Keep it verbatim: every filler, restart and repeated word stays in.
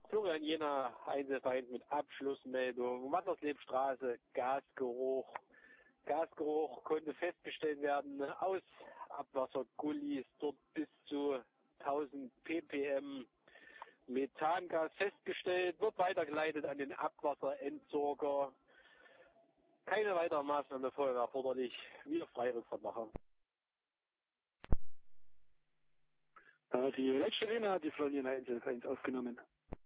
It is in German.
Florian Jena, Einzelfeind mit Abschlussmeldung. Wanderslebstraße, Gasgeruch. Gasgeruch konnte festgestellt werden aus Abwassergullis, dort bis zu tausend ppm Methangas festgestellt, wird weitergeleitet an den Abwasserentsorger. Keine weiteren Maßnahmen der Feuerwehr erforderlich. Wir Freirückfahrt machen. Die Leitstelle hat die Florian Einzelfeind aufgenommen.